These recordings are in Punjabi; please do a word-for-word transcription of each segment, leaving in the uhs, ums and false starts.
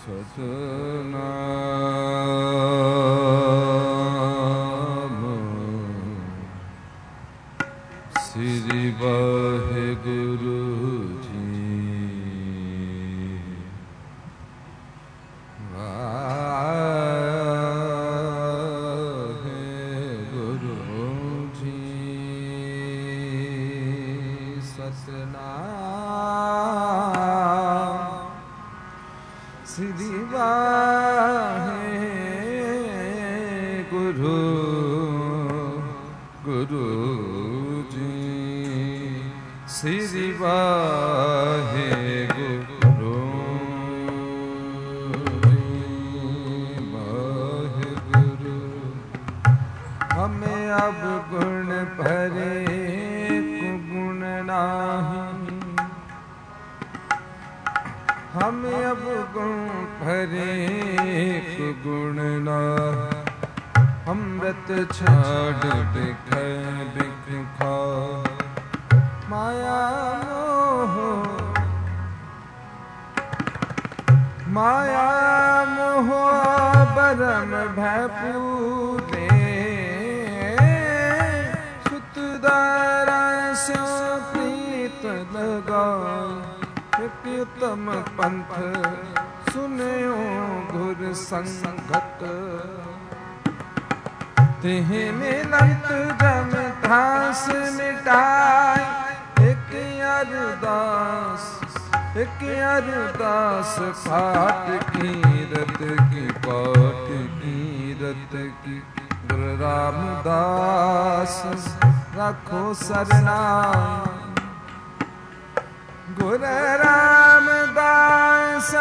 ਸਤਨਾਮ ਸ੍ਰੀ ਵਾਹਿਗੁਰੂ ਜੀ। ਵਾਹਿਗੁਰੂ ਜੀ। ਸਤਨਾਮ ਸ੍ਰੀ ਵਾਹਿਗੁਰੂ ਗੁਰੂ ਜੀ। ਸ੍ਰੀ ਵਾਹਿਗੁਰੂ ਜੀ। ਵਾਹਿਗੁਰੂ ਹਮੇ ਅਬ ਗੁਣ ਭਰੇ ਕੁਗੁਣ ਨਾਹੀ। ਹਮੇ ਅਬ ਗੁਣ ਭਰੇ ਕੁਗੁਣ ਨਾਹੀ। ਅੰਮ੍ਰਿਤ ਛਾੜ ਬਿਖੈ ਬਿਖ ਖਾ। ਮਾਇਆ ਮੋਹ ਮਾਇਆ ਮੋਹ ਬਰਮ ਭੈ ਪੂਰੇ। ਸੁਤ ਦਾਰਾ ਸਿਉ ਪ੍ਰੀਤ ਲਗਾਇ। ਇਕ ਉਤਮ ਪੰਥ ਸੁਨਿਓ ਗੁਰ ਸੰਗਤ। ਤਿਹ ਮਿਲੰਤ ਜਮ ਧਾਸ ਮਿਟਾਇ। ਇਕ ਅਰਦਾਸ ਇਕ ਅਰਦਾਸ ਪਾਟ ਕੀਰਤ ਕੀ ਪਾਟ ਕੀਰਤ ਕੀ। ਗੁਰੂ ਰਾਮਦਾਸ ਰੱਖੋ ਸਰਨਾ। ਗੁਰੂ ਰਾਮਦਾਸ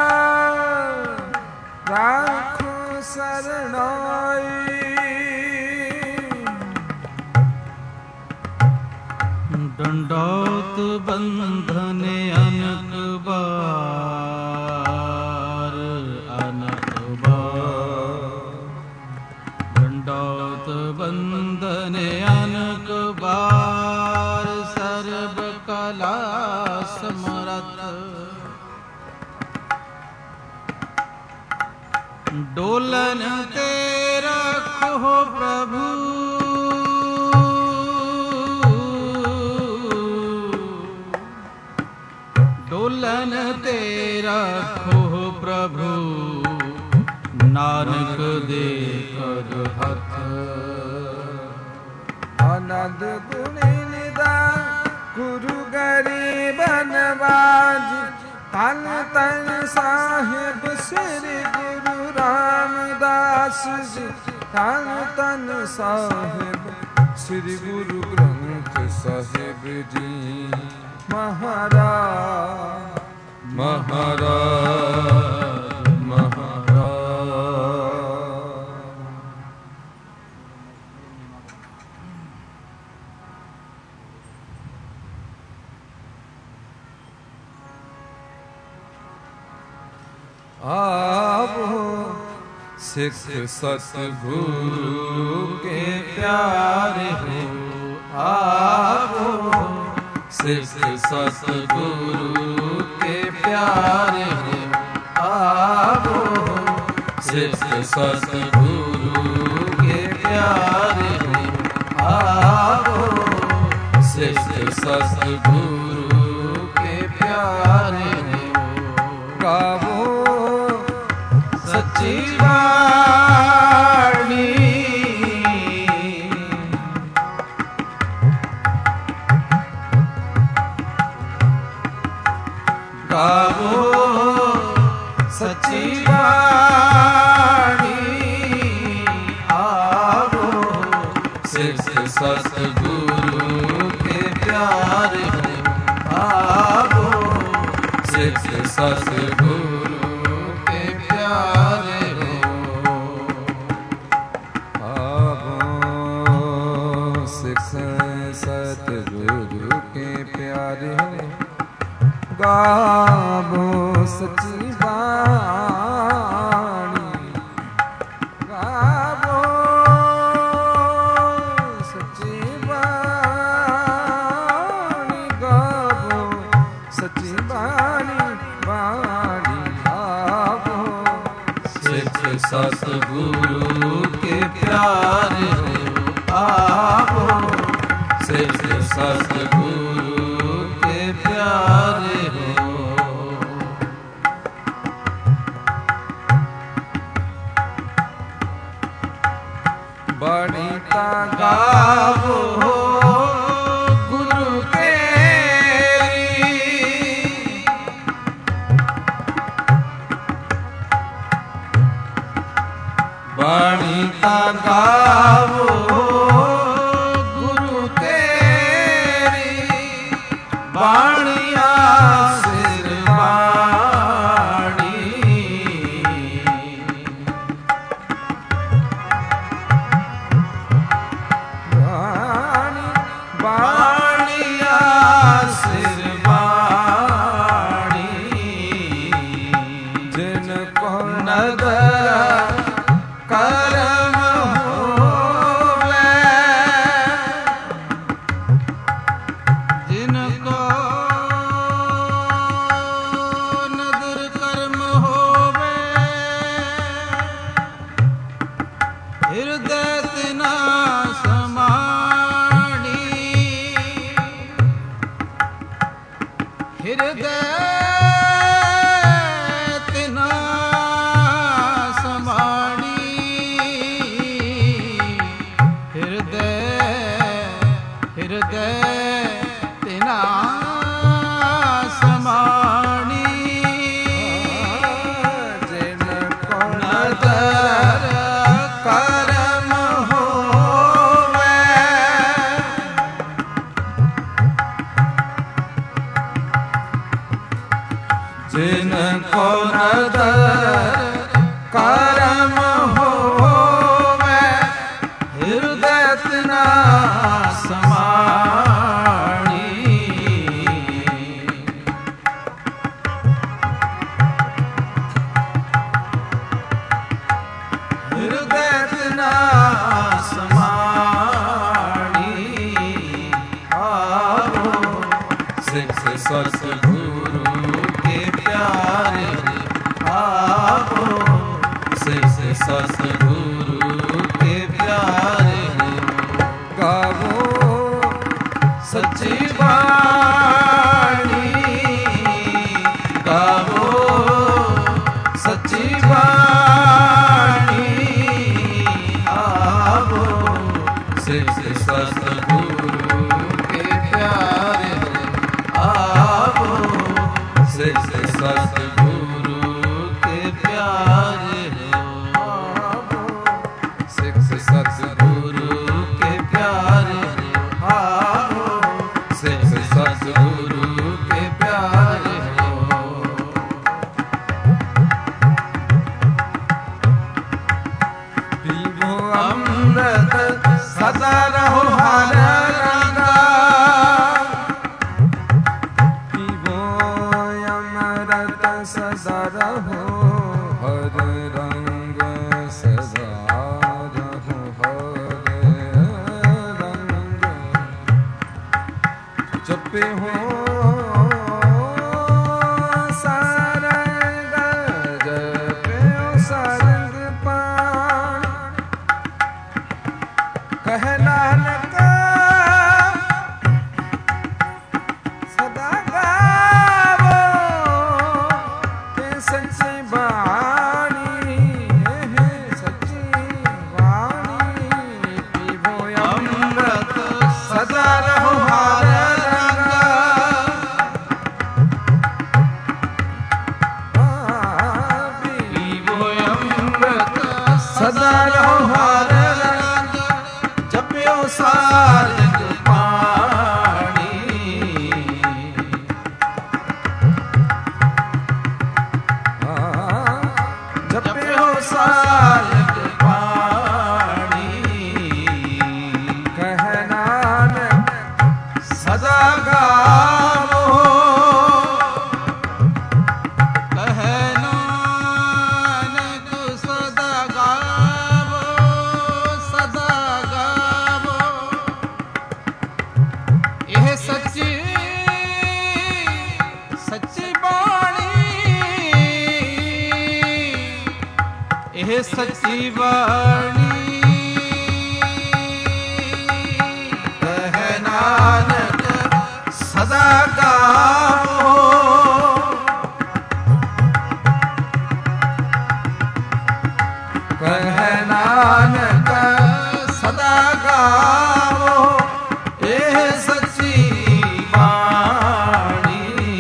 ਰੱਖੋ ਸਰਨਾਈ। ਡੰਡੌਤ ਬੰਧਨ ਅਨਕ ਬਾਰ ਅਨਕ ਬਾਰ। ਡੰਡੌਤ ਬੰਧਨ ਅਨਕ ਬਾਰ। ਸਰਬ ਕਲਾ ਸਮਰੱਥ ਡੋਲਨ ਤੇ ਰੱਖੋ ਪ੍ਰਭੂ। ਡੋਲਨ ਤੇ ਰੱਖੋ ਪ੍ਰਭੂ। ਨਾਨਕ ਦੇ ਕਰ ਹੱਥ। ਆਨੰਦ ਗੁਣੀ ਨਿਦਾ ਗੁਰੂ ਗਰੀਬ ਨਵਾਜ। ਤਨ ਤਨ ਸਾਹਿਬ ਸ੍ਰੀ ਗੁਰੂ ਰਾਮਦਾਸ ਜੀ। ਤਨ ਤਨ ਸਾਹਿਬ ਸ੍ਰੀ ਗੁਰੂ ਗ੍ਰੰਥ ਸਾਹਿਬ ਜੀ। ਮਹਾਰਾਜ ਮਹਾਰਾਜ ਮਹਾਰਾਜ। ਆਵੋ ਸਿੱਖ ਸਤਿਗੁਰੂ ਕੇ ਪਿਆਰੇ ਹੋ। ਆਵੋ ਸਿੱਖ ਸਤਿਗੁਰੂ ਕੇ ਪਿਆਰੇ ਹੋ। ਆਵੋ ਸਿੱਖ ਸਤਿਗੁਰੂ ਕੇ ਪਿਆਰੇ ਹੋ। ਆਵੋ ਸਿੱਖ ਸਤਿਗੁਰੂ ਕੇ ਪਿਆਰੇ ਹੋ। ਗਾਵੋ ਸੱਚੀ ਬਾਣੀ। ਗਾਵੋ ਸੱਚੀ ਬਾਣੀ। ਆਵੋ ਸਿੱਖ ਸਤਿਗੁਰੂ ਕੇ ਪਿਆਰੇ ਹੋ। ਆਵੋ ਸਿੱਖ ਸਤਿਗੁਰੂ ਕੇ ਪਿਆਰੇ ਹੋ। ਆਵੋ ਸਿੱਖ ਸਤਿਗੁਰੂ ਕੇ ਪਿਆਰੇ ਹੋ। ਗਾਵੋ ਸੱਚੀ ਬਾਣੀ। ਗਾਵੋ ਸੱਚੀ ਬਾਣੀ। ਗਾਵੋ ਸੱਚੀ ਬਾਣੀ ਬਾਣੀ। ਗਾਵੋ सतगुरु के प्यारे हो आओ, सिर्फ सतगुरु के प्यारे हो। बड़ी ता गावो गुरु के बड़ी ता गावो गुरु तेरी, बाणिया सिर बाणी, बाणिया सिर बाणी, जिनको नदर करम होवे, जिनको नदर कर्म होवे, हृदय तिना समाणी, हृदय तिना समाणी, हृदय हृदय तिना समाणी, जिनको नदर करम होवे, जिनको नदर करम होवे, हृदय तिना समाणी, हृदय तिना समाणी। आओ सिख सतगुरु के प्यारे, आओ सिख सतगुरु के प्यारे, गावो सच्ची बाणी, गावो सच्ची बाणी, आओ सिख सतगुरु के प्यारे, आओ सिख सतगुरु के प्यारे हो, सिख सतगुरु गुरु के प्यारे, आओ सिख सतगुरु के प्यारे हो। पीवो अमृत सदा रहो हर रंगा, पीवो अमृत सदा रहो हर रंग, सदा रहो हर रंग, जपे हो सारंग, जपे हो सारंग पाण, कह नानक सदा गावो ते सच्ची बाणी, हे सच्ची बाणी, पीवो अमृत सदा रहो हर रंगा, पीवो अमृत सदा रहो हर रंगा, जपियो सारंग पाणी, जपियो सारंग पाणी, कह नानक सदा गावो, कह नानक सदा गावो, सदा गावो, यह सच्ची सच्ची बाणी, यह ਸੱਚੀ ਬਾਣੀ ਕਹਿ ਨਾਨਕ ਸਦਾ ਗਾਵੋ ਕਹਿ ਨਾਨਕ ਸਦਾ ਗਾਵੋ ਇਹ ਸੱਚੀ ਬਾਣੀ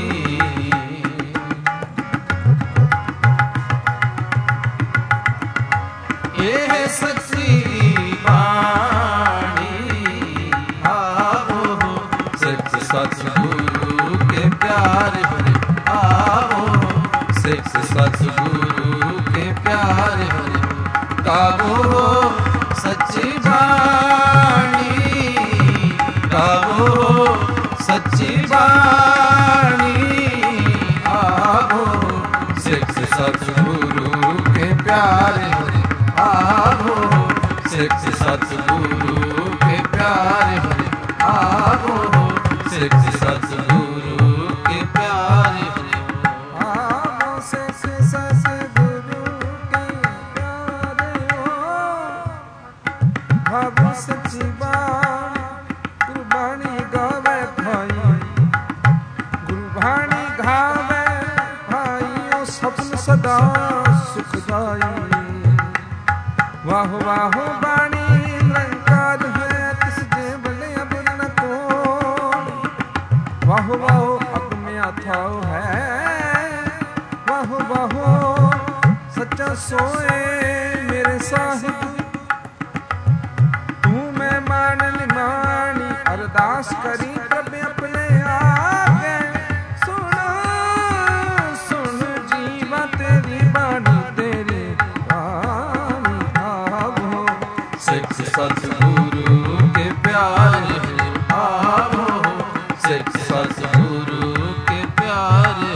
ਇਹ ਸੱਚੀ ਬਾਣੀ ਆਵੋ ਸਿੱਖ ਸਤਿਗੁਰੂ ਕੇ ਪਿਆਰੇ ਭਰੇ ਆਵੋ ਸਿੱਖ ਸਤਿਗੁਰੂ ਕੇ ਪਿਆਰੇ ਭਰੇ ਗਾਵੋ ਸੱਚੀ ਬਾਣੀ ਗਾਵੋ ਸੱਚੀ ਬਾਣੀ ਆਵੋ ਸਿੱਖ ਸਤਿਗੁਰੂ ਕੇ ਪਿਆਰੇ ਭਰੇ ਆਵੋ ਸਿੱਖ ਸਤਿਗੁਰੂ ਕੇ ਪਿਆਰੇ ਭਰੇ ਆਵੋ ਸਿੱਖ ਸਤਿਗੁਰੂ ਕੇ ਪਿਆਰੇ ਭਰੇ ਆਵੋ ਸਿੱਖ ਸਤਿਗੁਰੂ ਕੇ ਪਿਆਰੇ ਹੋ ਭਾਵ ਸੱਚੀ ਬਾਣੀ ਗੁਰਬਾਣੀ ਗਾਵੇ ਭਾਈ ਗੁਰਬਾਣੀ ਗਾਵੇ ਭਾਈ ਉਹ ਸਪਨ ਸਦਾ ਸੁਖਦਾਈ ਵਾਹ ਵਾਹ ਬਾਣੀ ਨਿਰੰਕਾਰ ਹੈ ਤਿਸ ਦੇ ਬਲੇ ਅਬਨ ਕੋਲ ਵਾਹ ਵਾਹ ਅਗਮਿਆ ਥਾਉ ਹੈ ਵਾਹ ਵਾਹ ਸੱਚਾ ਸੋਏ ਮੇਰੇ ਸਾਹਿਬ ਤੂੰ ਮੈਂ ਮਾਨ ਨਿਮਾਣੀ ਅਰਦਾਸ ਕਰੀ ਪ੍ਰਭ ਆਪਣੇ ਆਗੇ ਸੁਣ ਸੁਣ ਜੀਵਾ ਤੇਰੀ ਬਾਣੀ ਤੇਰੀ ਬਾਣੀ ਆਵੋ ਸਿੱਖ ਸਤਿਗੁਰੂ ਕੇ ਪਿਆਰੇ ਆਵੋ ਸਿੱਖ ਸਤਿਗੁਰੂ ਕੇ ਪਿਆਰੇ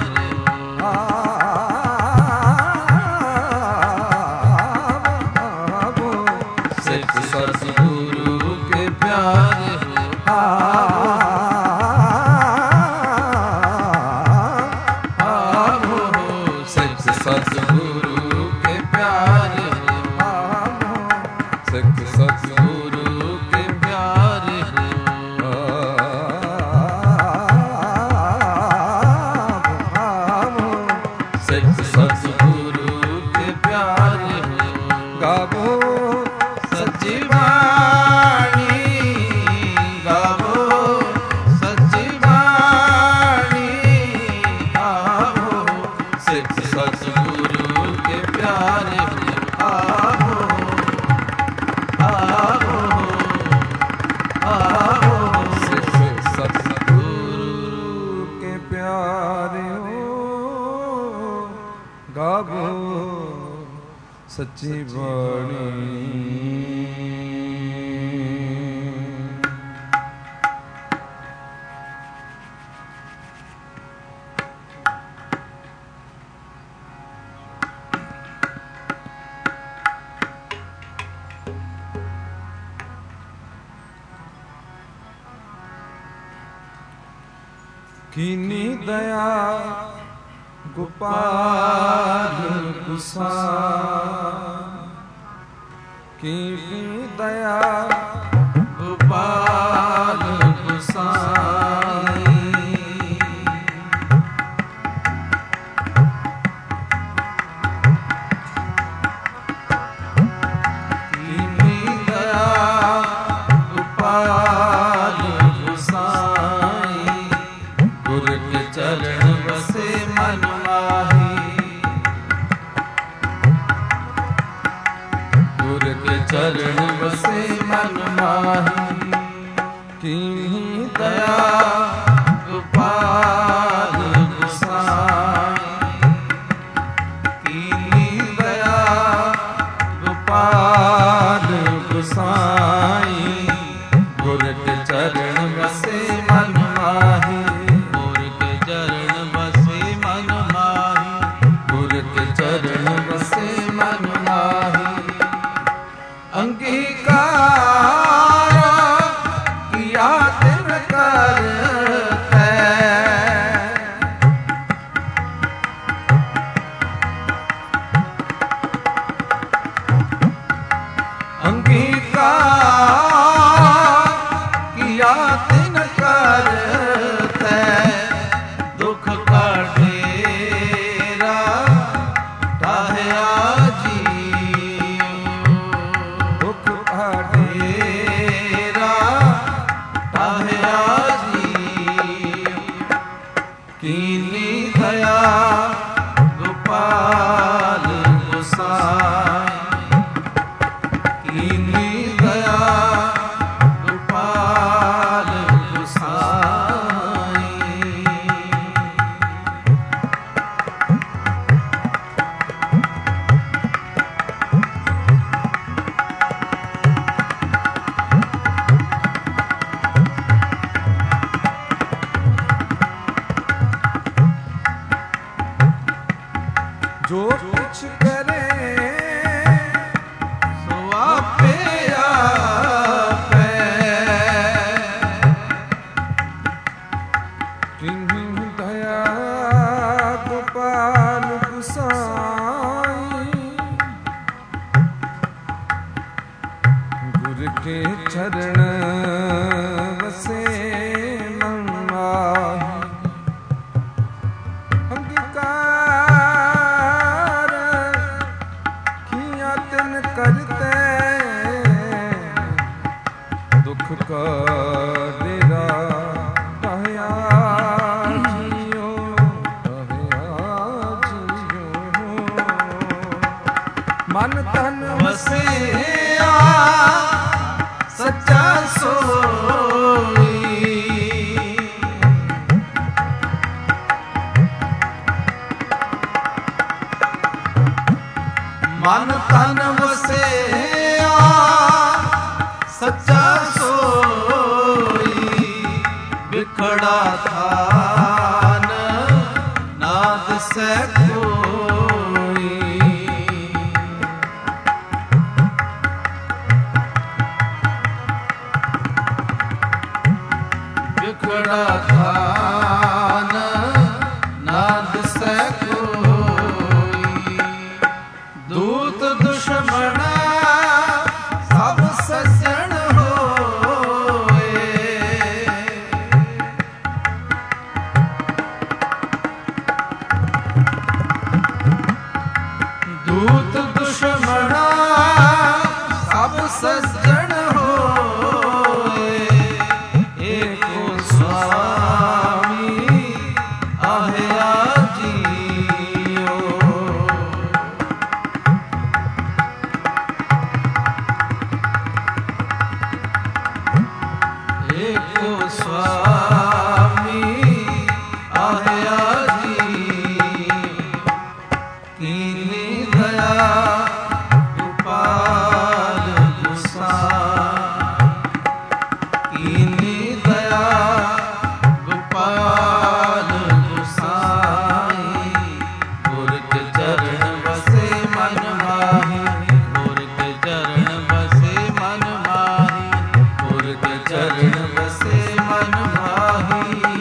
ਆਵੋ ਸਿੱਖ ਸਤਿਗੁਰੂ ਕੇ ਪਿਆਰੇ ਆਵੋ ਸਿੱਖ ਸਤਿਗੁਰੂ ਕੇ ਪਿਆਰੇ ਸਿੱਖ ਸਤਿਗੁਰੂ ਕੇ ਪਿਆਰੇ ਸਿੱਖ ਸਤਿਗੁਰੂ ਕੇ ਪਿਆਰੇ ਗਾਵੋ ਸੱਚੀ ਬਾਣੀ ਗਾਵੋ ਸੱਚੀ ਬਾਣੀ ਆਵੋ ਸਿੱਖ ਸਤਿਗੁਰੂ ਕੇ ਪਿਆਰੇ ਆਵੋ ਆਵੋ ਆਵੋ ਸਿੱਖ ਸਤਿਗੁਰੂ ਕੇ ਪਿਆਰਿਓ ਗਾਵੋ ਸੱਚੀ ਬਾਣੀ ਕੀਨੀ ਦਇਆ ਗੋਪਾਲ ਗੁਸਾ ਕੀਨੀ ਦਇਆ ਗੋਪਾਲ ਗੁਸਾਈ ਕੀਨੀ ਦਇਆ ਗੋਪਾਲ ਗੁਸਾਈ ਗੁਰ ਕੇ ਚਰਨ ਵਸੇ ਮਨ ਮਾਹੀ ਗੁਰ ਕੇ ਚਰਨ ਵਸੇ कीनी दया गोपाल गोसाई, कीनी दया गोपाल गोसाई। जो कुछ करे सो आपे आपे, कीनी दया गोपाल गोसाई। गुर के चरण बसे मन माही, अंगीकार किया तिन करते, दुख का डेरा कहया जियो, कहया जियो। मन तन वसिया सच्चा सोई, मन तन वसिया सच्चा सोई। बिखड़ा थान नाद से कोई, बिखड़ा थान नाद से कोई। दूत दुश्मन सब सज्जन होए, दूत दुश्मन सब सज्जन होए। एको स्वामी आहया जियो, एको स्वामी आहया जियो। कीनी दया गोपाल गोसाई, कीनी दया गोपाल गोसाई। गुर के चरण बसे मन माही, गुर के चरण बसे मन माही, गुर के चरण बसे मन माही।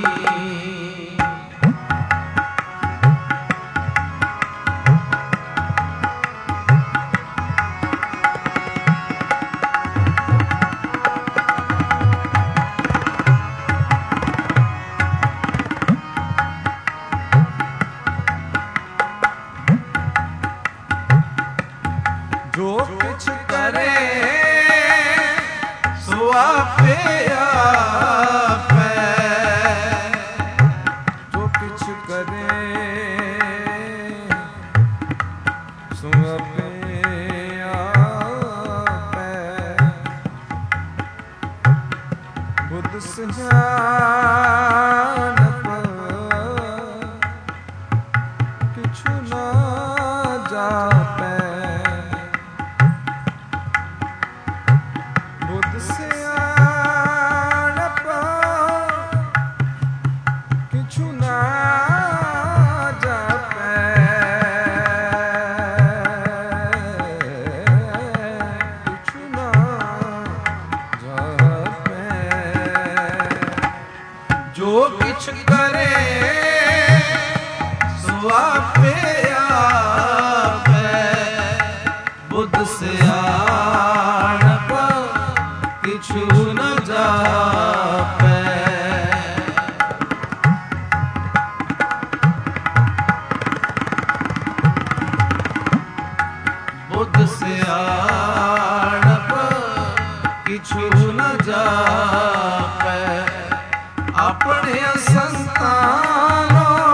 जो कुछ करे सो आपे आपे, जो कुछ करे सो आपे आपे। बुद्ध सियानप किछु ना जापै, बुद्ध सियानप किछु ना जापै। किछु ना जापै। जो किछ करे सो आपे आपे। बुद्ध सियानप किछु न जापै। बुद्ध सियानप किछु न जापै। अपने संतानों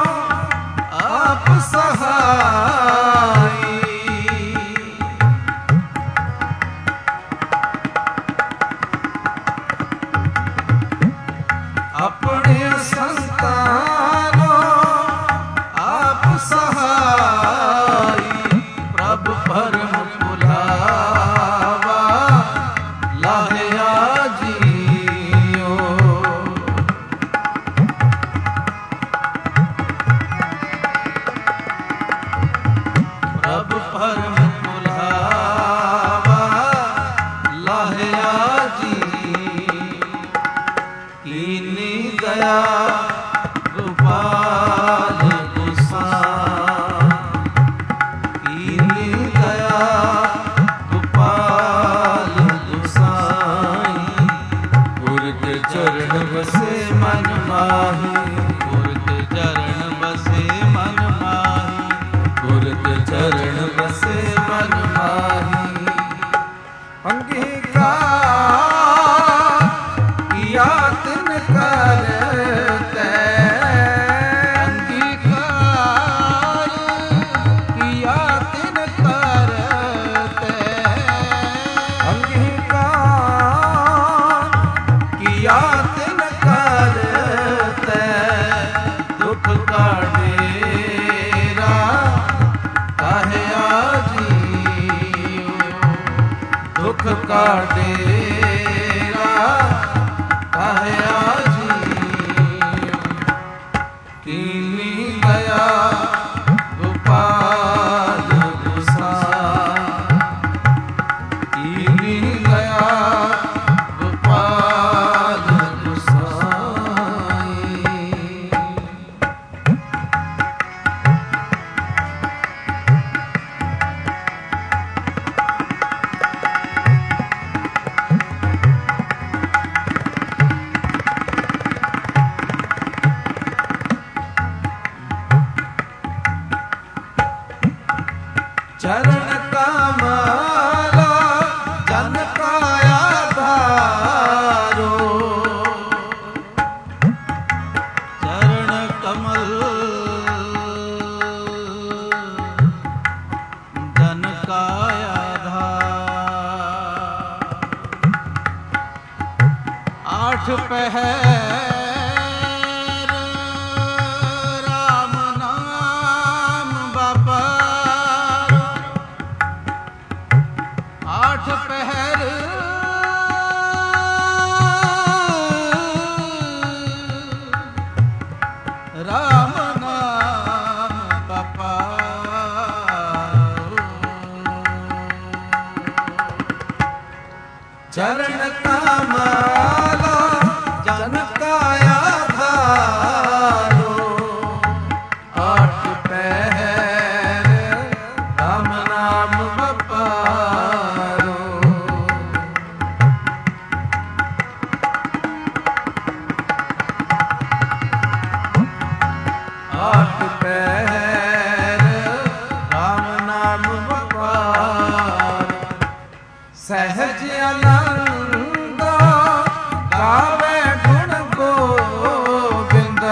ਡੇਰਾ ਕਹਿਆ ਜੀਉ। ਕੀਨੀ ਦਇਆ ਗੋਪਾਲ ਗੁਸਾਈ, ਕੀਨੀ ਦਇਆ ਗੋਪਾਲ ਗੁਸਾਈ। ਚਰਨ ਕਮਲਾ ਜਨ ਕਾ ਆਧਾਰੋ, ਚਰਨ ਕਮਲ ਜਨ ਕਾ ਆਧਾਰ। ਆਠ ਪਹਿਰ ਰਾਮ ਨਾਮ ਬਾਬਾ, ਆਠ ਪਹਿਰ ਰਾਮ ਨਾਮ ਬਾਪਾ। ਚਰਨ ਕਮਲਾ ਜਨ ਕਾ ਆਧਾਰੋ, ਆਠ ਪਹਿਰ ਰਾਮ ਨਾਮ ਬਾਪਾ। ਆਠ ਪਹਿਰ ਰਾਮ ਨਾਮ ਵਪਾਰ, ਸਹਿਜ ਆਨੰਦ ਗਾਵੇ ਗੁਣ ਗੋਬਿੰਦ।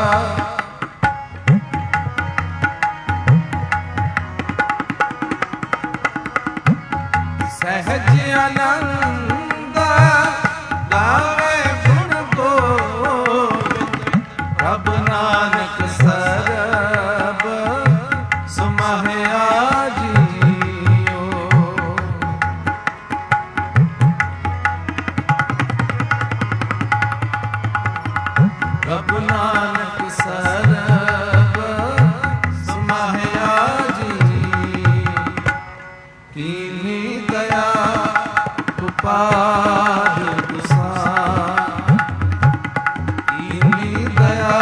ਸਹਿਜ ਆਨੰਦ ਗਾਵੇ ਗੁਣ ਗੋਬਿੰਦ। ਪ੍ਰਭ ਨਾਨਕ ਸਰਬ ਸਮਾਹਿਆ ਜੀਉ। ਪ੍ਰਭ ਨਾਨਕ ਸਰਬ ਸਮਾਹਿਆ ਜੀ। ਕੀਨੀ ਦਇਆ ਗੋਪਾਲ ਗੁਸਾਈ, ਕੀਨੀ ਦਇਆ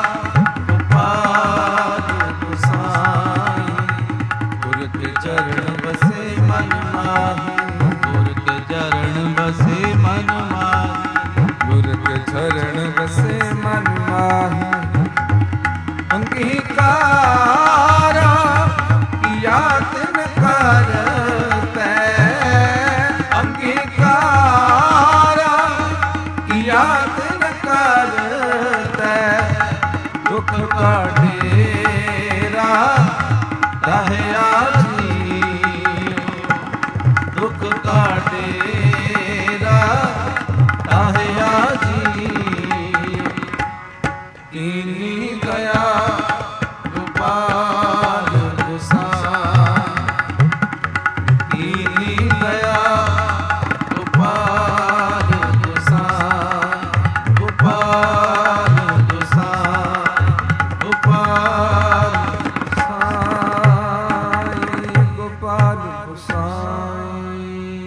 ਗੋਪਾਲ ਗੁਸਾਈ। ਗੁਰ ਕੇ ਚਰਨ ਬਸੇ ਮਨ ਮਾਹੀ, ਗੁਰ ਕੇ ਚਰਨ ਬਸੇ ਮਨ ਮਾਹੀ। ਗੁਰ ਕੇ ਚਰਨ ਵਸੇ ਮਨ ਮਾਹੀ। ਅੰਗੀਕਾਰਾ ਕੀਆ ਤਿਨ ਕਰਤੈ, ਅੰਗੀਕਾਰਾ ਕੀਆ ਤਿਨ ਕਰਤੈ। ਦੁਖ ਕਾ ਡੇਰਾ ਰਹਿਆ ਜੀਉ, ਦੁਖ ਕਾ ਡੇਰਾ ਰਹਿਆ ਜੀਉ। ਕੀਨੀ ਦਇਆ ਗੋਪਾਲ ਗੁਸਾਈ, ਕੀਨੀ ਦਇਆ ਗੋਪਾਲ ਗੁਸਾਈ। ਗੋਪਾਲ ਗੁਸਾਈ, ਗੋਪਾਲ ਗੁਸਾਈ, ਗੋਪਾਲ ਗੁਸਾਈ।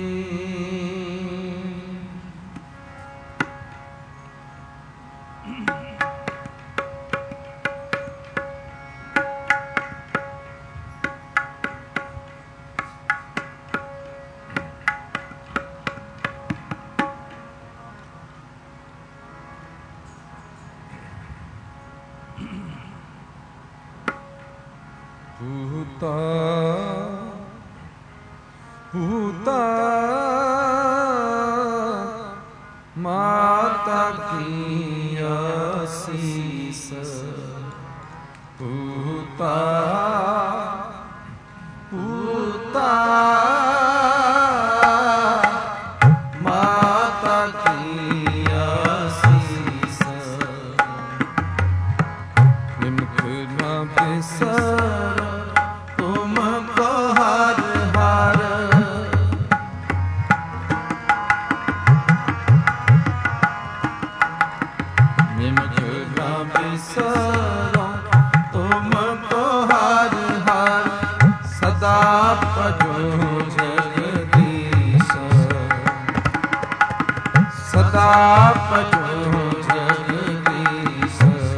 ਪੂਤਾ ਪੂਤਾ ਮਾਤਾ ਕੀ ਅਸੀਸ। ਪੂਤਾ ਪੂਤਾ ਮਾਤਾ ਕੀ ਅਸੀਸ। ਨਿਮਖ ਨਾ ਬਿਸਰ ਤੁਮ ਕੋ ਹਰ ਹਰ। करो तुमको हर हर सदा भजो जगदीश सदा भजो जगदीश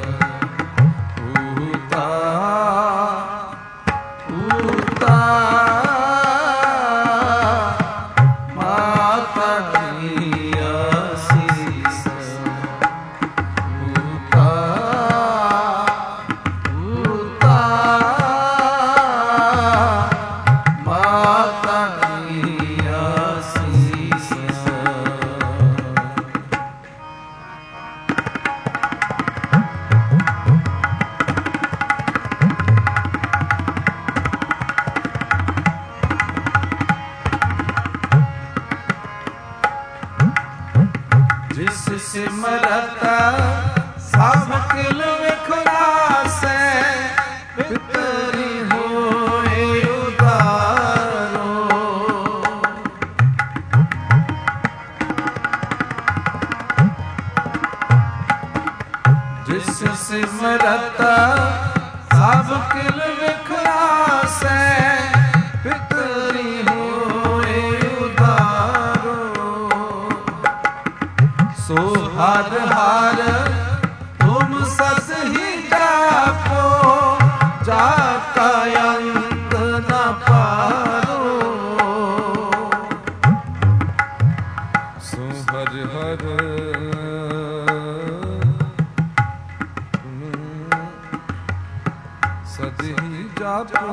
पूता पूता माता की आशीष पूता पूता माता की आशीष जिस सिमरता सब किल विखरासै पितरी होए उदारो जिस सिमरता सब किल विखरासै पितरी होए उदारो सो हर हर तुम सस ही जापो जाका अंत न पारो सो हर हर सद ही जापो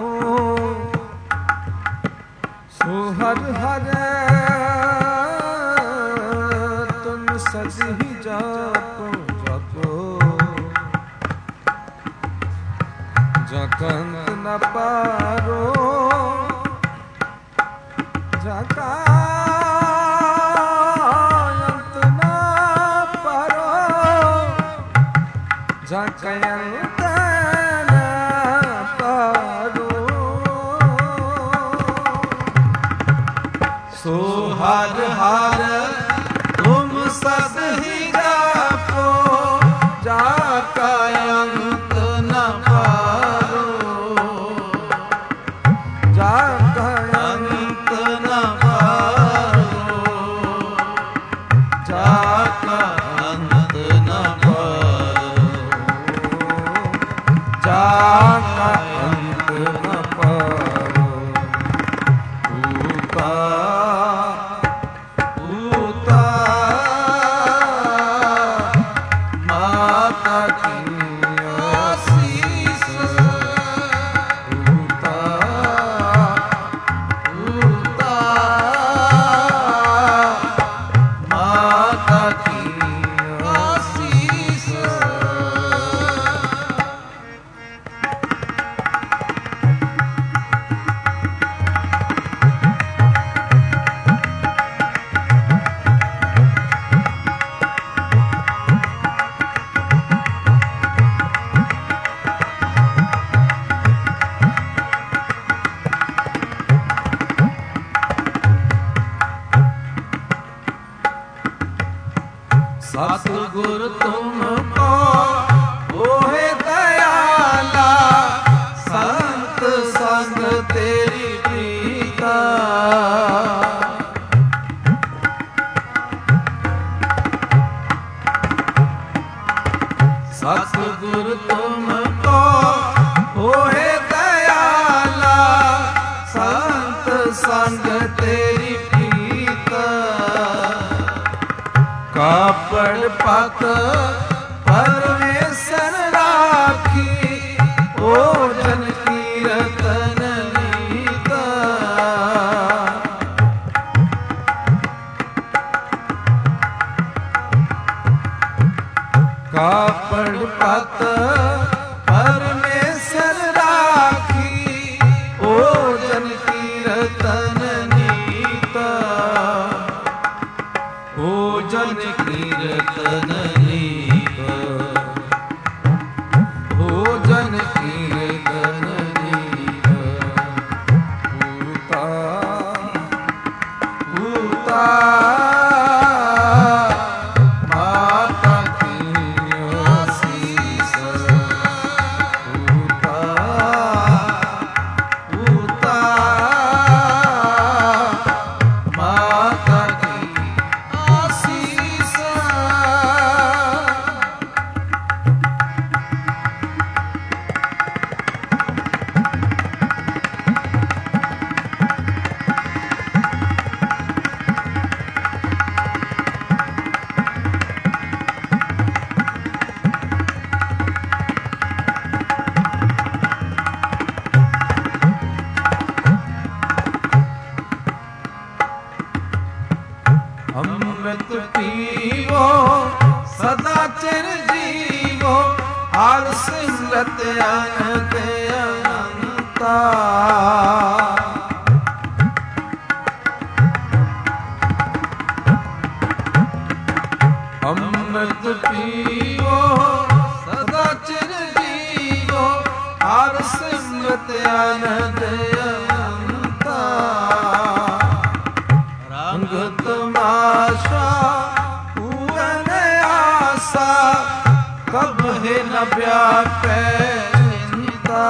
सो हर हर तुम सद ही जापो जापो जाका अंत न पारो जाका अंत न पारो जाका अंत न पारो सो हर हर तुम सद ही जापो जाका अंत न पारो जाका अंत न पारो जाका अंत न पारो जाका अंत न पारो पूता पूता माता की आशीष पूता पूता माता की आशीष सतगुर तुमको ओहे दयाला संत संग तेरी प्रीता सतगुर तुमको ओहे दयाला संत संग तेरी प्रीता कापड़ पत ਅੰਮ੍ਰਿਤ ਪੀਵੋ ਸਦਾ ਚਿਰ ਜੀਵੋ ਹਰ ਸਿਮਰਤ ਅਨੰਦ ਅਨੰਤਾ ਅੰਮ੍ਰਿਤ ਪੀਵੋ ਸਦਾ ਚਿਰ ਜੀਵੋ ਹਰ ਸਿਮਰਤ ਅਨੰਦ ਅਨੰਤਾ ਰੰਗ ਤਮਾਸ਼ਾ ਪੂਰਨ ਆਸਾ ਕਬਹਿ ਨ ਵਿਆਪੈ ਚਿੰਤਾ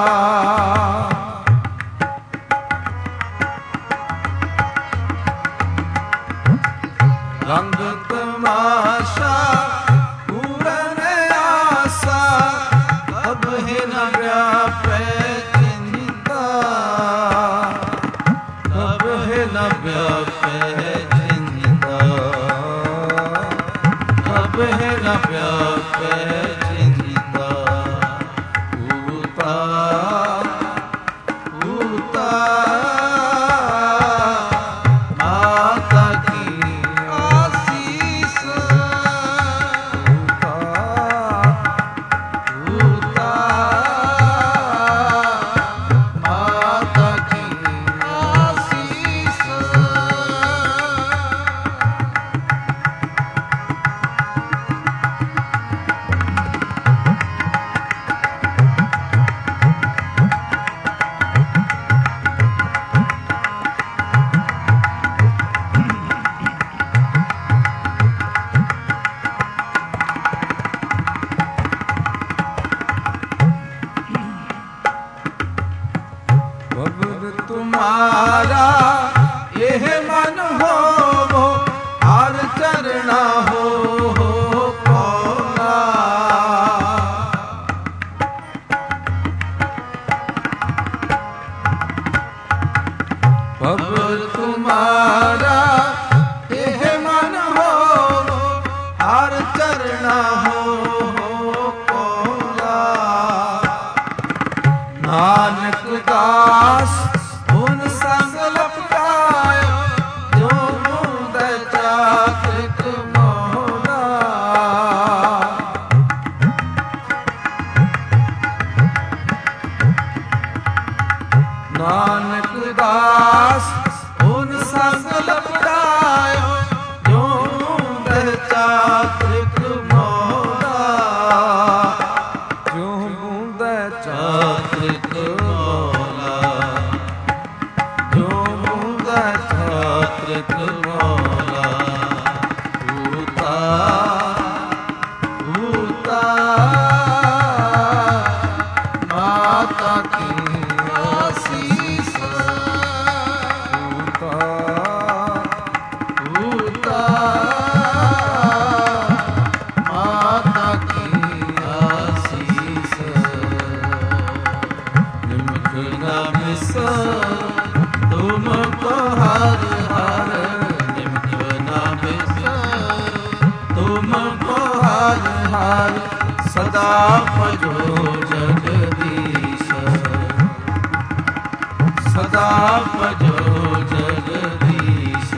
ਰੰਗ ਤਮਾਸ਼ਾ ਪੂਰਨ ਆਸਾ ਕਬਹਿ ਨ ਵਿਆਪੈ ਚਿੰਤਾ ਕਬਹਿ ਨ ਵਿਆਪੈ ਚਿੰਤਾ ਕਬਹਿ ਨ ਵਿਆਪੈ ਚਿੰਤਾ ਊਤਾ ਊਤਾ ਮਾਤਾ ਕੀ ਆਸੀਸ ਊਤਾ ਊਤਾ ਮਾਤਾ ਕੀ ਆਸੀਸ ਬਬਰ ਤੁਮਾਰਾ ਇਹ ਮਨ ਹੋਵੋ ਹਰ ਚਰਣਾ ਹੋ ਹੋ ਪੌਲਾ ਬਬਰ ਤੁਮਾਰਾ ਇਹ ਮਨ ਹੋਵੋ ਹਰ ਚਰਣਾ ਹੋ ਹੋ ਪੌਲਾ ਨਾਨਕ ਦਾਸ ਹੁਨ ਸੰਗ ਲਪਟਾਇਓ ਜੋ ਮੁੰਦ ਚਾਤ੍ਰਿਕ ਮੋਲਾ ਨਾਨਕ ਦਾਸ ਹੁਨ ਸੰਗ ਲਪਟਾਇਓ ਜੋ ਮੁੰਦ ਚਾਤ੍ਰਿਕ ਮੋਲਾ ਜੋ ਬੂੰਦ ਚਾਤ੍ਰਿਕ ਮੋਲਾ ਜੋ ਮੁੰਦ ਚਾਤ੍ਰਿਕ ਮੋਲਾ ਊਤਾ ਊਤਾ ਮਾਤਾ ਕੀ ਆਸੀਸ ਊਤਾ ਊਤਾ ਮਾਤਾ ਕੀ ਆਸੀਸ ਨਿਮਕ ਨਾ ਬਿਸਰ ਤੁਮ ਕੋ ਹਰ ਹਰ ਨਿਮਕ ਨਾ ਬਿਸਰ ਤੁਮ ਕੋ ਹਰ ਹਰ ਸਦਾ ਭਜੋ ਜਗਦੀਸ਼ ਸਦਾ ਭਜੋ ਜਗਦੀਸ਼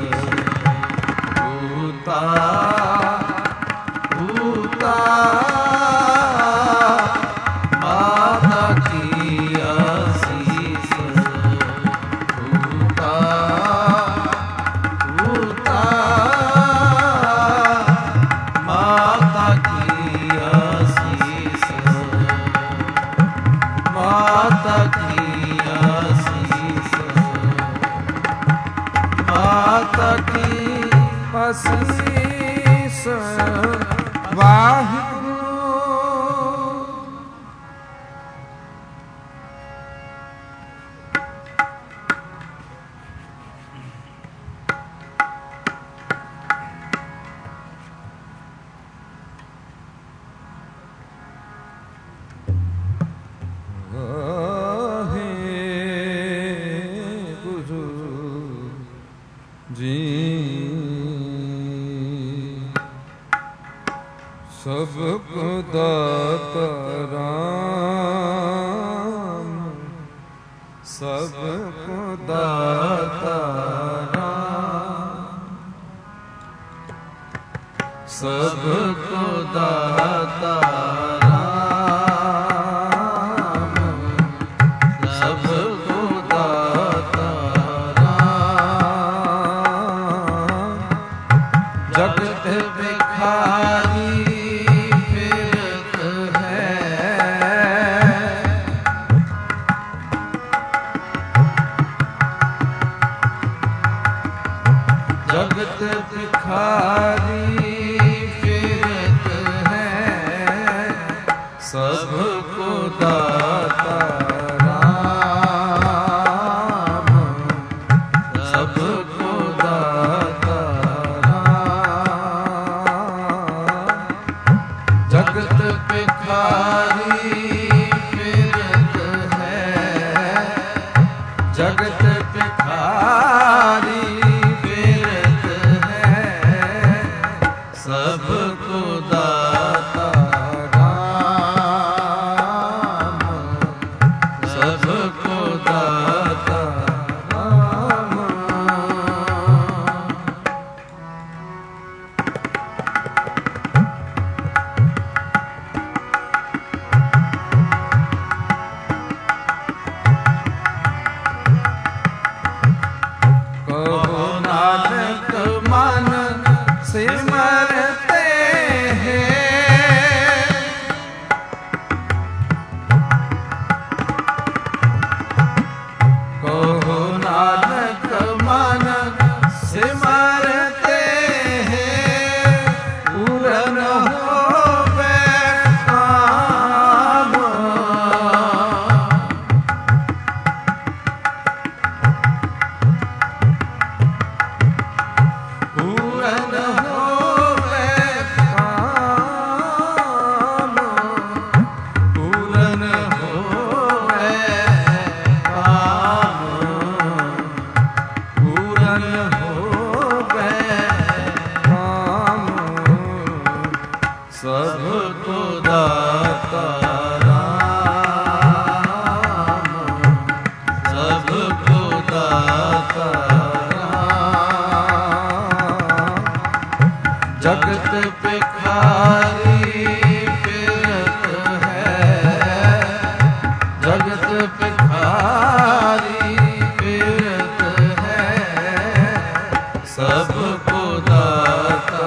ਊਤਾ ਊਤਾ ਮਾਤਾ ਕੀ ਆਸੀਸ ਊਤਾ ਊਤਾ ਮਾਤਾ ਕੀ ਆਸੀਸ ਮਾਤਾ ਕੀ ਆਸੀਸ ਮਾਤਾ ਕੀ ਅਸੀਸ ਵਾਹਿਗੁਰੂ ਸਭ ਕੋ ਦਾਤਾ ਰਾਮ, ਸਭ ਕੋ ਦਾਤਾ ਰਾਮ। सबको दाता राम, सबको दाता राम। जगत भिखारी फिरत है, जगत भिखारी फिरत है, सबको दाता राम, सबको दाता राम। जगत भिखारी फिरत है, जगत भिखारी सबको दाता राम, सबको दाता राम। कहो नानक मन सिमरते हैं, कहो नानक मन सिमरते हैं, पूरन होवे काम। पूरन सबको दाता राम, सबको दाता राम। जगत भिखारी फिरत है, जगत भिखारी फिरत है, सबको दाता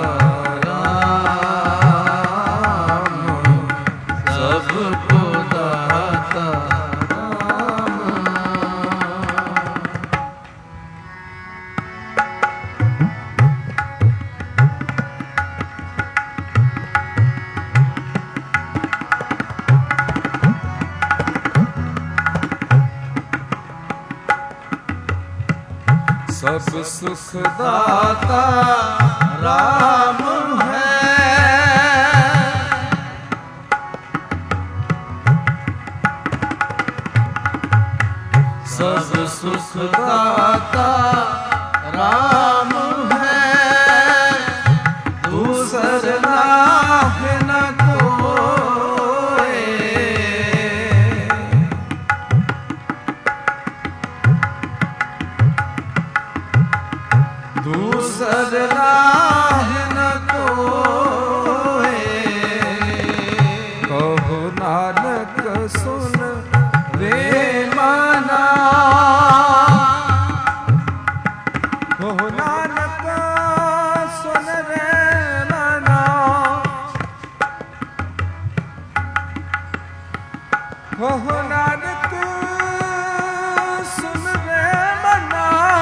सबको दाता राम। सब सुख दाता राम है, सब सुख दाता राम है, दूसर नाहि न कोई। दूसर नाहि न कोई, कहो नानक सुन रे मना, कहो नानक सुन रे मना, कहो नानक सुन रे मना।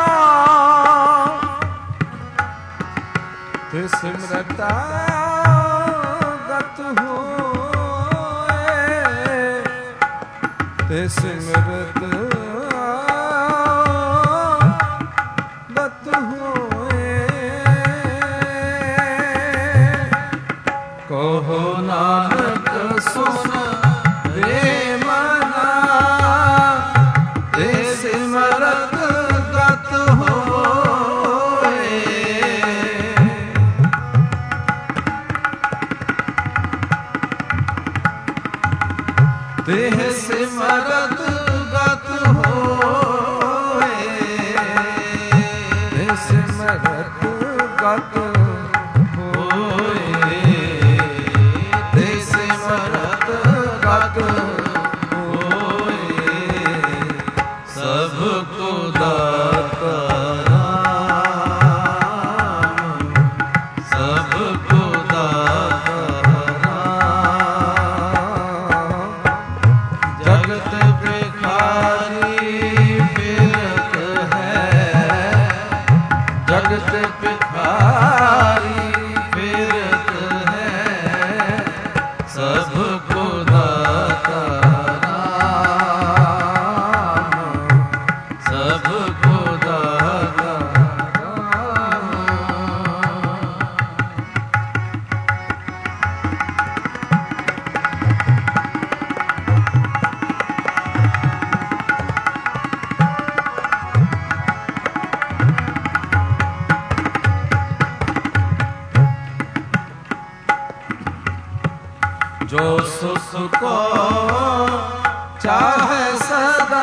ते सिमरता गत होए, ते सिमरत गत होए, कहो नानक सुन रे मना, ते सिमरत गत होए। देह सिमरत गत होए, देह सिमरत गत होए। जगत भिखारी फिरत है, जगत भिखारी फिरत है, सबको दाता राम, सबको दाता जो सुख को चाहे सदा,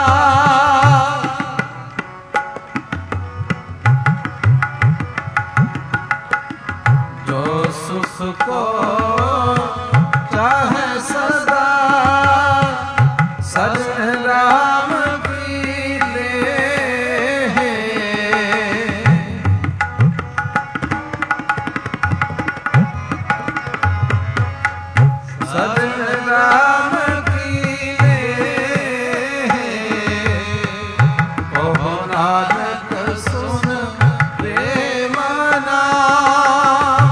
जो सुख को चाहे सदा, सजन राम की ले, सजन राम की ले, कहो नानक सुन प्रेम नाम,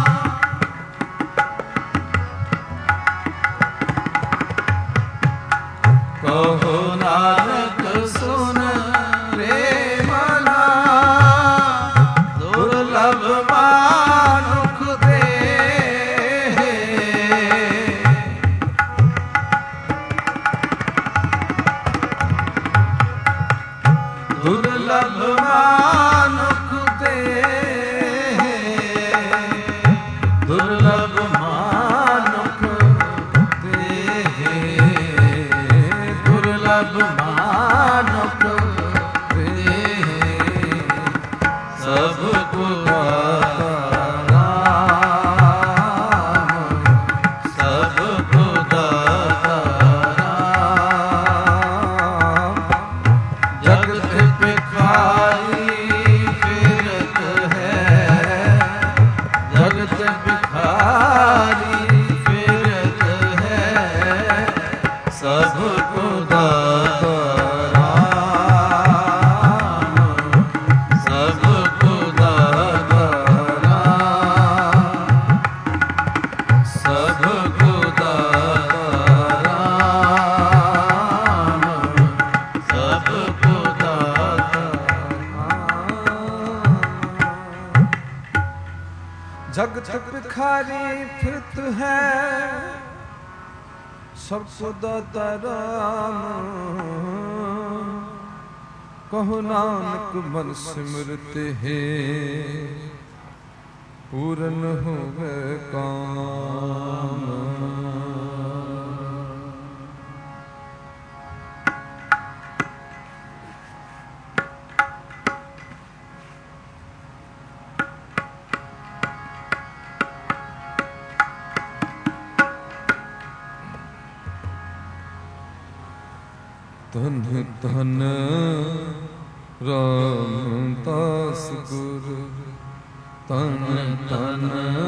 कहो नानक सुन प्रेम नाम, दुर्लभ मानुख दे, दुर्लभ मानुख दे, दुर्लभ मानुख दे, दुर्लभ मानुख दे, सबको दाता राम, सबको दाता राम, जगत भिखारी फिरत है, जगत भिखारी फिरत है, सबको दाता राम, सबको दाता राम, सबको दाता राम, सबको दाता राम। जगत भिखारी फिरत है, सबको दाता राम, कहो नानक मन सिमरत है, पूरन होवे काम। धन धन रामदास गुरु, धन धन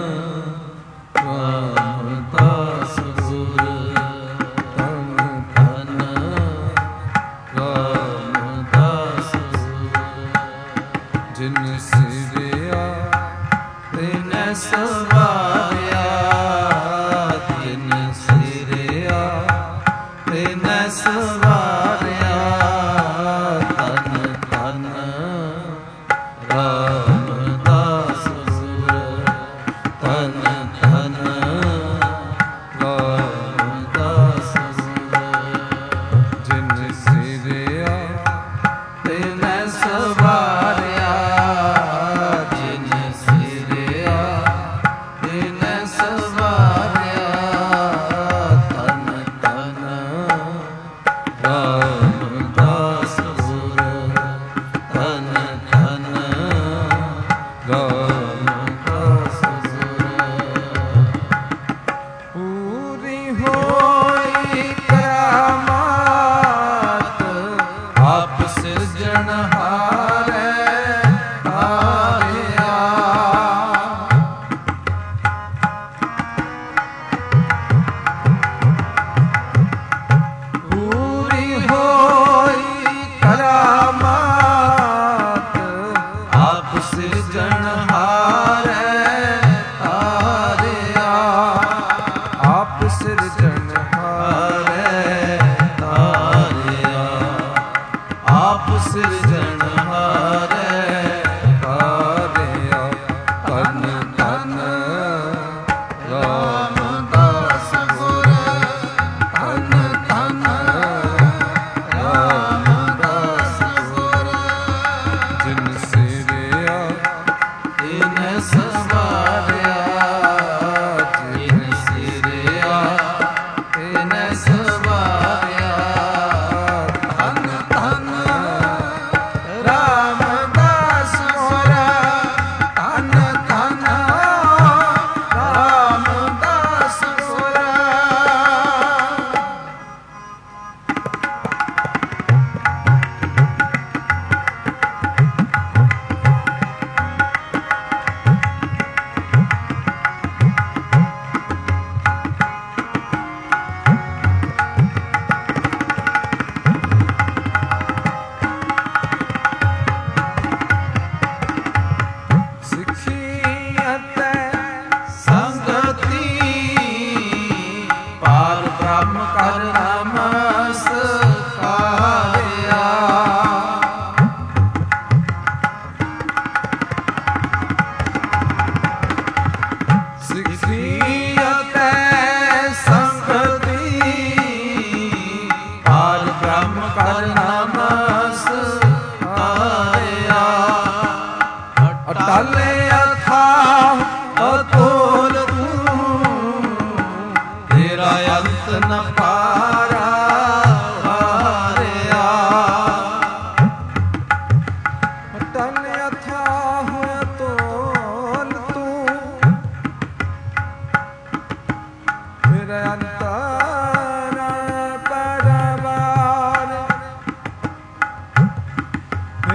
रामदास गुरु, धन धन रामदास गुरु, जिन सिरिया तिन सवाया, तिन सिरिया तिन सवाया, धन धन रामदास गुरु, धन धन रामदास गुरु, जिन सिरिया तिन सवाया, जिन सिरिया तिन सवाया, धन धन राम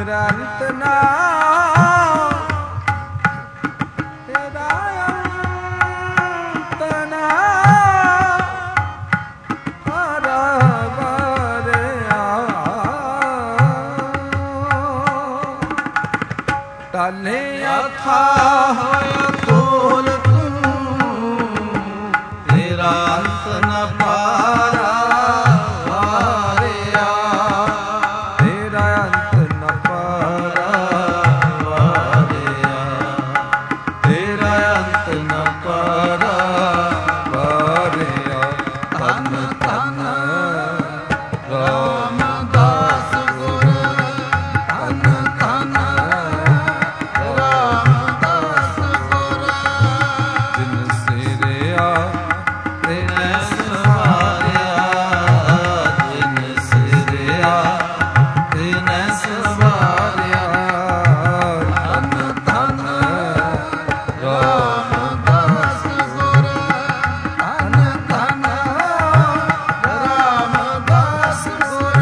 ਤੇਰਾ ਅੰਤ ਨਾ ਤੇਰਾ ਅੰਤ ਨਾ ਹਰਾ ਵਰਿਆ ਟਾਲੇ ਅਥਾ ਹੋਇਆ ਤੋਲ ਤੂੰ ਤੇਰਾ ਅੰਤ ਨ ਪਾਰਾ ਵਾਰਿਆ ਤੇਰਾ ਅੰਤ ਨ ਪਾਰਾ ਵਾਰਿਆ ਤੇਰਾ ਅੰਤ ਨ ਪਾਰਾ ਵਾਰਿਆ ਧੰਨ ਧੰਨ ਰਾਮਦਾਸ ਗੁਰ ਧੰਨ ਧੰਨ ਰਾਮਦਾਸ ਗੁਰ ਜਿਨ ਸਿਰਿਆ ਤਿਨ ਸਵਾਰਿਆ ਤਿਨ ਸਿਰਿਆ ਤਿਨ ਸਵਾਰਿਆ ਧੰਨ ਧੰਨ ਰਾਮਦਾਸ ਗੁਰ ਧੰਨ ਧੰਨ ਰਾਮਦਾਸ ਗੁਰ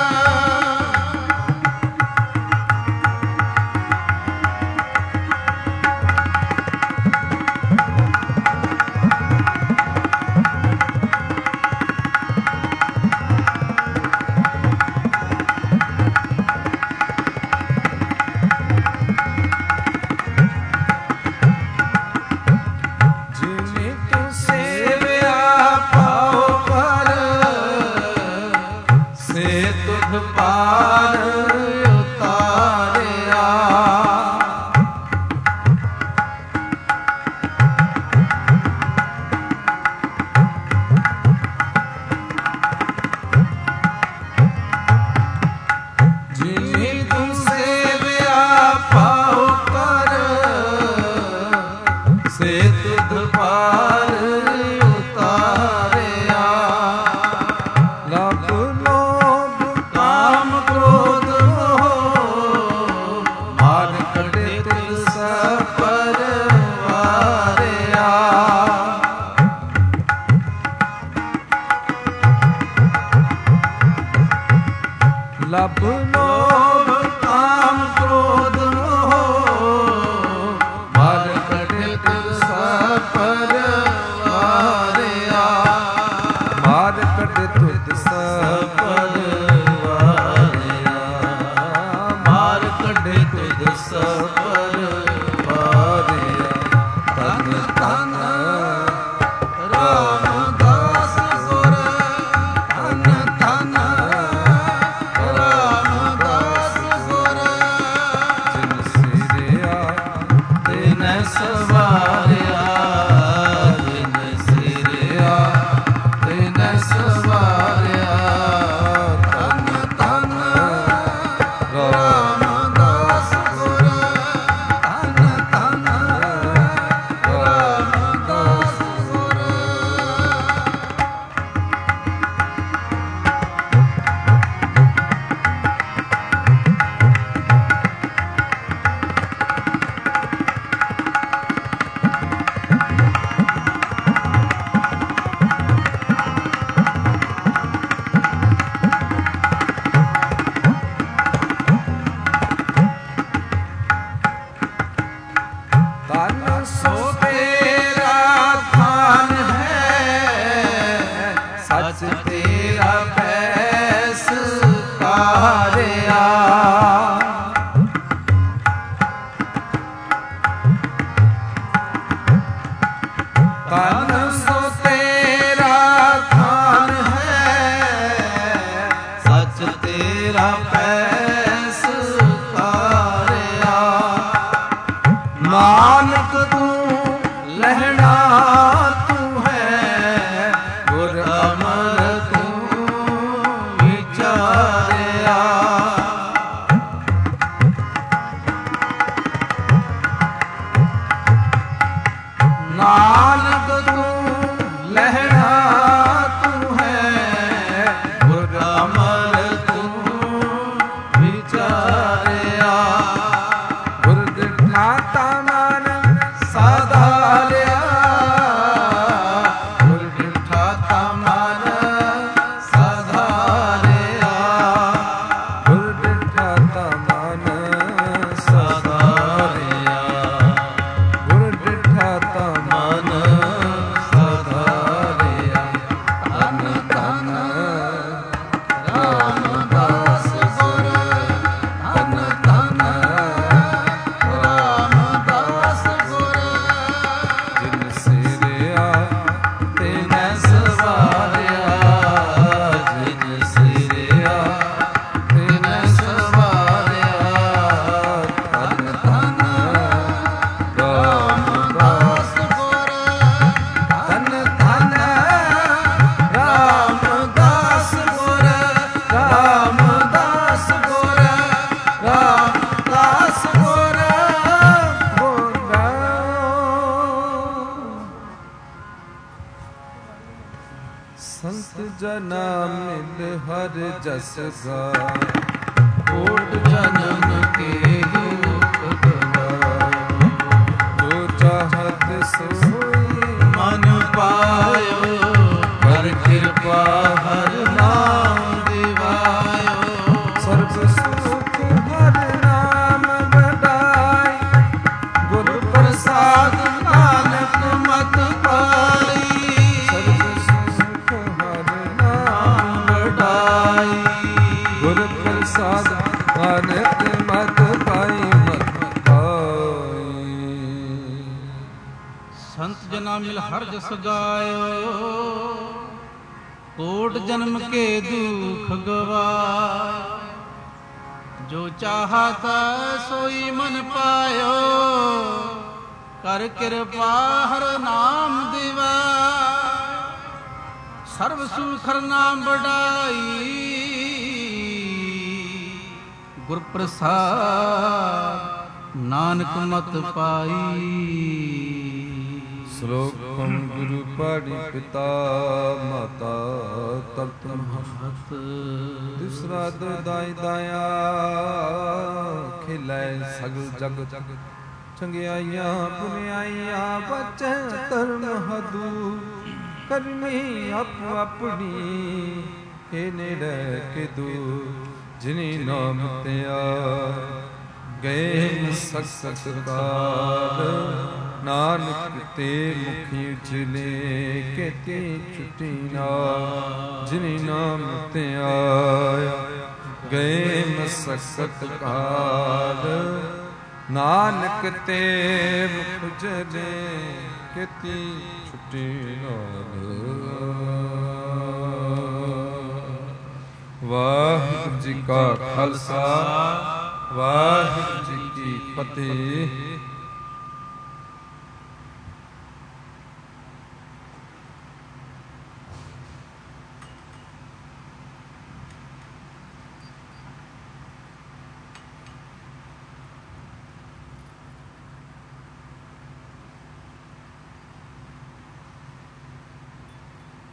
ਜਿਨੇ ਤੂੰ ਸੇਵਿਆ ਪਾਉ ਪਰ ਸੇ ਤੁਧ ਪਾਰ ਉਤਾਰਿਆ ਜਿਨੇ ਤੂੰ ਸੇਵਿਆ ਪਾਉ ਪਰ ਸੇ ਤੁਧ ਪਾਰ ਉਤਾਰਿਆ ਲਭ ਲੋਭ ਕਾਮ ਕ੍ਰੋਧ ਮੋਹ ਮਾਰ ਕੜੇ ਤਿਲ ਸਪਰ ਵਾਰਿਆ ਲਭ ਲੋਭ ਕਾਮ ਕ੍ਰੋਧ ਮੋਹ ਮਾਰ ਕੜੇ ਤਿਲ ਸਪਰ ਵਾਰਿਆ ਮਾਰ ਕੱਢ ਤੁਧ ਸਪਰ ਸਪਰ ਵਾਰਿਆ ਮਾਰ ਕੱਢੇ ਤੁਧ ਸਪਰ ਵਾਰਿਆ ਧੰਨ ਧੰਨ ਰਾਮਦਾਸ ਗੁਰ ਧੰਨ ਧੰਨ ਰਾਮਦਾਸ ਗੁਰ ਜਿਨ ਸਿਰਿਆ ਤਿਨ ਸਵਾਰਿਆ ਤਿਨ ਸਿਰਿਆ ਤਿਨ ਸਵਾਰਿਆ ਧੰਨ ਧੰਨ ਰਾਮਦਾਸ ਗੁਰ ਧੰਨ ਧੰਨ ਰਾਮਦਾਸ ਗੁਰ ਤਨ ਸੋ ਤੇਰਾ ਥਾਨ ਹੈ ਸੱਚ ਤੇਰਾ ਪੈਸ ਕਾਰਿਆ ਤਨ ਸੋ ਤੇਰਾ ਥਾਨ ਹੈ ਸੱਚ ਤੇਰਾ ਪੈਸ ਕਾਰਿਆ ਨਾਨਕ ਤੂੰ ਲਹਿਣਾ ਤੂੰ ਹੈ ਗੁਰ ਅਮਰ ਤੂੰ ਵਿਚਾਰਿਆ ਨਾਨਕ ਤੂੰ ਲਹਿਣਾ ਤੂੰ ਹੈ ਗੁਰ ਅਮਰ ਤੂੰ ਵਿਚਾਰਿਆ ਗੁਰ ਦਿਠਾ ਤਾ ਮਨ ਸਾਧਾ ਲਿਆ ਗੁਰ ਡਿਠਾ ਤਾ ਮਨ ਸਾਧਾ ਲਿਆ ਗੁਰ ਦਿਠਾ ਤਾ ਮਨ जस गाय। कोट जन्म के दुख गवाए, जो चाहत सोई मन पायो, कर कृपा हर नाम दिवायो। सर्व सुख हर नाम बड़ाई, गुर प्रसाद नानक मत पाई, सर्व सुख हर नाम बढ़ाई। गुर प्रसाद नानक मत पाई मत पाई। संत जना मिल हर जस गायो, कोट जन्म के दुख गवाए। जो चाहता सोई मन पायो, कर कृपा हर नाम दिवाए। सर्व सुख हर नाम बढ़ाई, गुर प्रसाद नानक मत पाई। श्लोक गुरु पढ़ी पिता माता तरत महत। दूसरा दाई दाया खिलै सगल जग। चंगियाइयां पुनियाइयां बचै धर्म हदू। करनी आप अपनी हे नेड़े के दू। जिनी नाम ते आ गए सत्कार। नानक ते मुखी उजले केती छुटी ना। जिनी नाम ते आया गए मसकत कार। नानक ते मुख उजले केती छुटी नाल। वाहिगुरू जी का खालसा वाहिगुरू जी की फतेह।